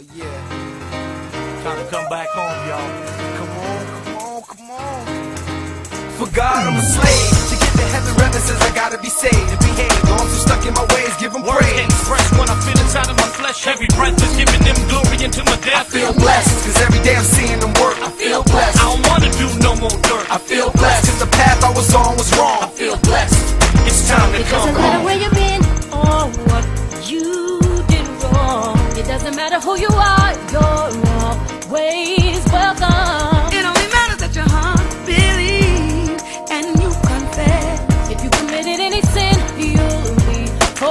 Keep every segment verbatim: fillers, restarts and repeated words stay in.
yeah. Time to come back home, y'all. Come on, come on, come on. For God, I'm a slave. To get to heaven, rather says I gotta be saved and behave. Though I'm so stuck in my ways, give him praise. Express when I feel inside of my flesh. Every breath is giving them glory into my death. I feel blessed, cause every day I'm seeing them work. I feel blessed. I don't wanna do no more dirt. I feel blessed, cause the path I was on was wrong. I feel blessed. It's time to It come doesn't matter home. where you've been or what you did wrong. It doesn't matter who you are, you're always welcome. It only matters that your heart believes and you confess. If you committed any sin, you'll be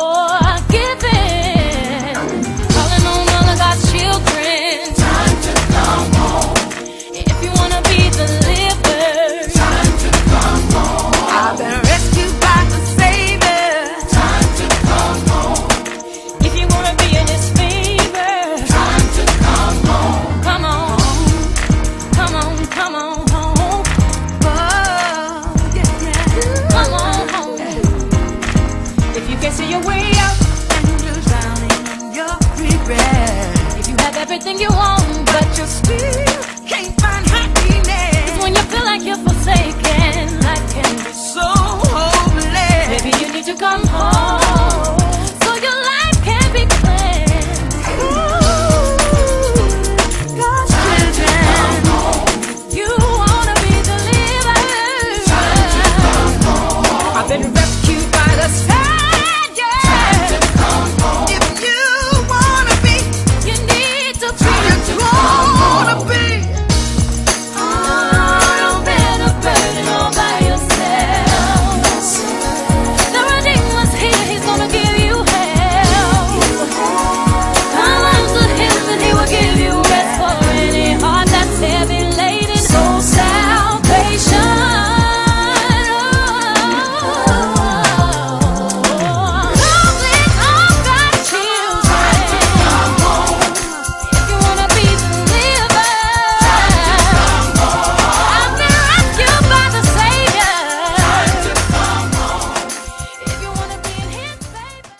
forgiven. Calling on all of God's children. Time to come home. If you wanna be delivered, Time to come home. I've been rescued by the Savior. Time to come home. if you wanna be in His favor, Time to come home. come on, come on, come on home, Oh, yeah, yeah. come on home. If you can't see your way out, And you're drowning in your regret, if you have everything you want, but but you still can't find happiness. when you feel like you're forsaken, life can be So hopeless. maybe you need to come home.